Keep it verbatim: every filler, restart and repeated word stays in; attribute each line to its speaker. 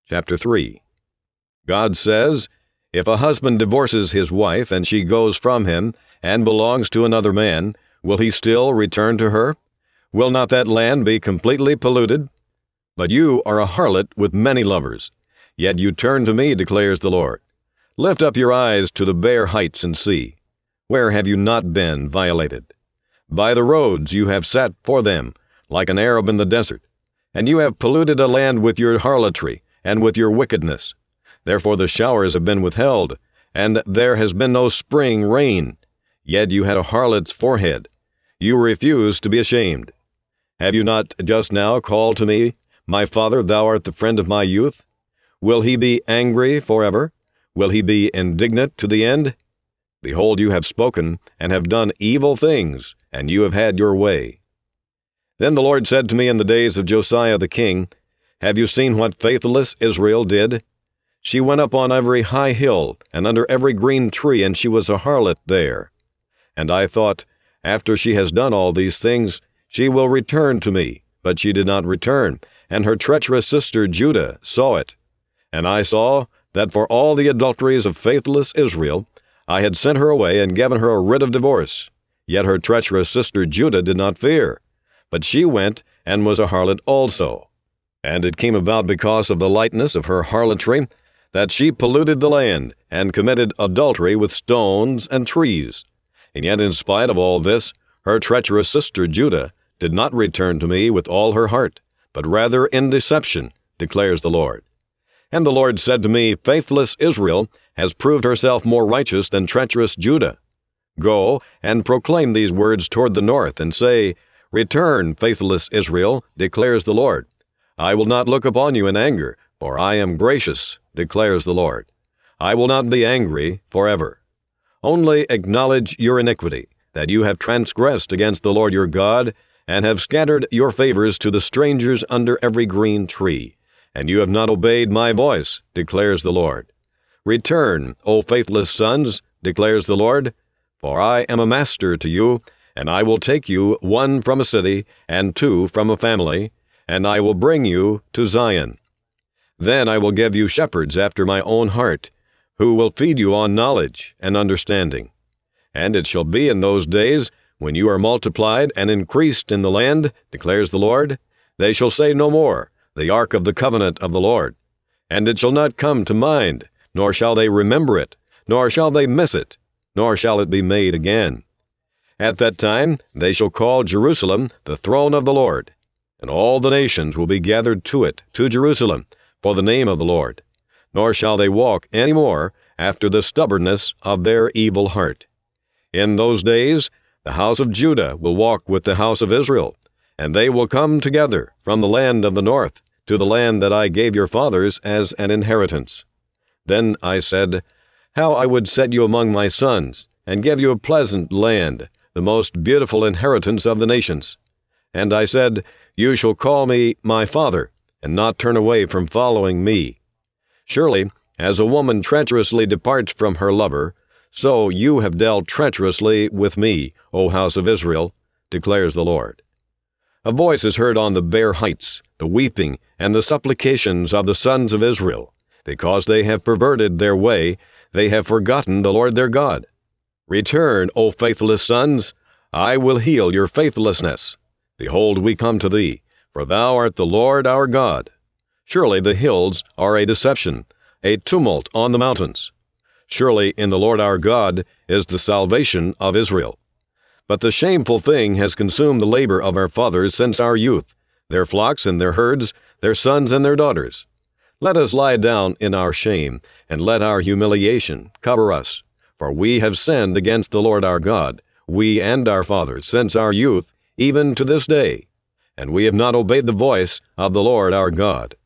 Speaker 1: Chapter three. God says, "If a husband divorces his wife and she goes from him and belongs to another man, will he still return to her? Will not that land be completely polluted? But you are a harlot with many lovers. Yet you turn to me, declares the Lord. Lift up your eyes to the bare heights and see. Where have you not been violated? By the roads you have sat for them, like an Arab in the desert, and you have polluted a land with your harlotry and with your wickedness. Therefore the showers have been withheld, and there has been no spring rain. Yet you had a harlot's forehead. You refused to be ashamed. Have you not just now called to me, My father, thou art the friend of my youth? Will he be angry forever? Will he be indignant to the end? Behold, you have spoken, and have done evil things, and you have had your way. Then the Lord said to me in the days of Josiah the king, Have you seen what faithless Israel did? She went up on every high hill, and under every green tree, and she was a harlot there. And I thought, After she has done all these things, she will return to me. But she did not return, and her treacherous sister Judah saw it. And I saw that for all the adulteries of faithless Israel, I had sent her away and given her a writ of divorce. Yet her treacherous sister Judah did not fear, but she went and was a harlot also. And it came about because of the lightness of her harlotry, that she polluted the land, and committed adultery with stones and trees. And yet in spite of all this, her treacherous sister Judah did not return to me with all her heart, but rather in deception, declares the Lord. And the Lord said to me, Faithless Israel has proved herself more righteous than treacherous Judah. Go and proclaim these words toward the north, and say, Return, faithless Israel, declares the Lord. I will not look upon you in anger, for I am gracious, declares the Lord. I will not be angry forever. Only acknowledge your iniquity, that you have transgressed against the Lord your God, and have scattered your favors to the strangers under every green tree. And you have not obeyed my voice, declares the Lord. Return, O faithless sons, declares the Lord, for I am a master to you, and I will take you, one from a city, and two from a family, and I will bring you to Zion. Then I will give you shepherds after my own heart, who will feed you on knowledge and understanding. And it shall be in those days, when you are multiplied and increased in the land, declares the Lord, they shall say no more, the ark of the covenant of the Lord. And it shall not come to mind, nor shall they remember it, nor shall they miss it, nor shall it be made again. At that time they shall call Jerusalem the throne of the Lord, and all the nations will be gathered to it, to Jerusalem, for the name of the Lord. Nor shall they walk any more after the stubbornness of their evil heart. In those days the house of Judah will walk with the house of Israel, and they will come together from the land of the north to the land that I gave your fathers as an inheritance. Then I said, How I would set you among my sons, and give you a pleasant land, the most beautiful inheritance of the nations. And I said, You shall call me my father, and not turn away from following me. Surely, as a woman treacherously departs from her lover, so you have dealt treacherously with me, O house of Israel, declares the Lord. A voice is heard on the bare heights, the weeping and the supplications of the sons of Israel. Because they have perverted their way, they have forgotten the Lord their God. Return, O faithless sons, I will heal your faithlessness. Behold, we come to thee, for thou art the Lord our God. Surely the hills are a deception, a tumult on the mountains. Surely in the Lord our God is the salvation of Israel. But the shameful thing has consumed the labor of our fathers since our youth, their flocks and their herds, their sons and their daughters. Let us lie down in our shame, and let our humiliation cover us. For we have sinned against the Lord our God, we and our fathers, since our youth, even to this day. And we have not obeyed the voice of the Lord our God.